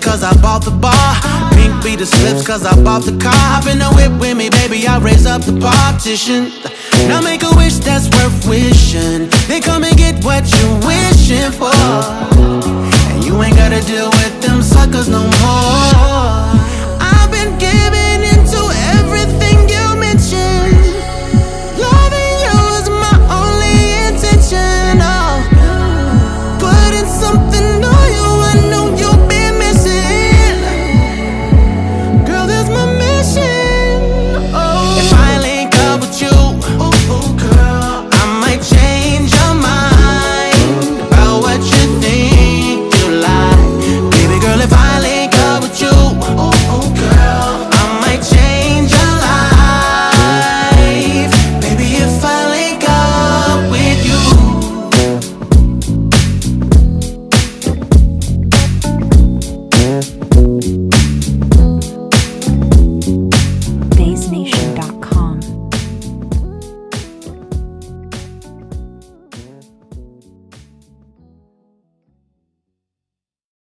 cause I bought the bar. Pink be the slips cause I bought the car. Hop in the whip with me, baby, I raise up the partition. Now make a wish that's worth wishing. Then come and get what you're wishing for.